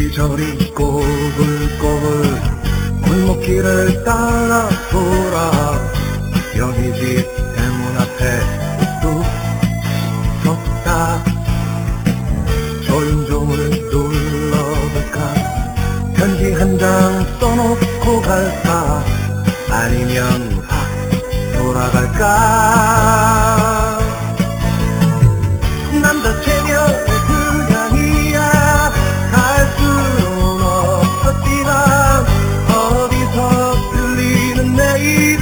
이리저리 꼬불꼬불 골목길을 따라 돌아 여기 집 대문 앞에 뚝 섰다. 조용종을 눌러볼까, 편지 한 장 써놓고 갈까, 아니면 확 돌아갈까. 남자 체면의 그냥이야. 갈 수는 없었지만 어디서 들리는 내 이름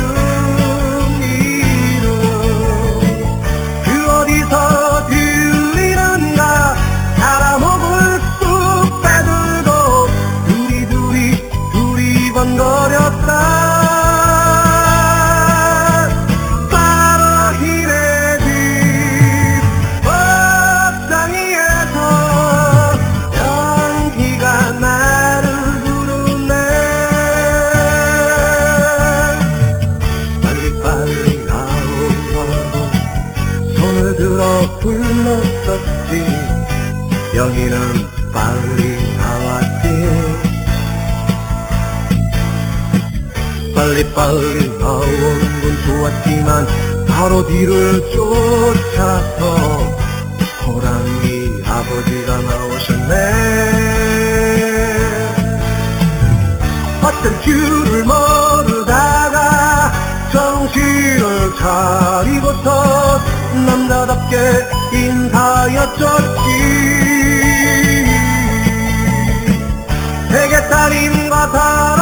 그 어디서 들리는가. 사람목을 쑥 빼들고 둘이 번거렸다. 불렀었지. 여기는 빨리 나왔지. 빨리 나오는 건 좋았지만 바로 뒤를 쫓아서 호랑이 아버지가 나오셨네. 어떤 줄을 모르다가 정신을 차리고서 남자답게 인사였었지. 대개 딸임과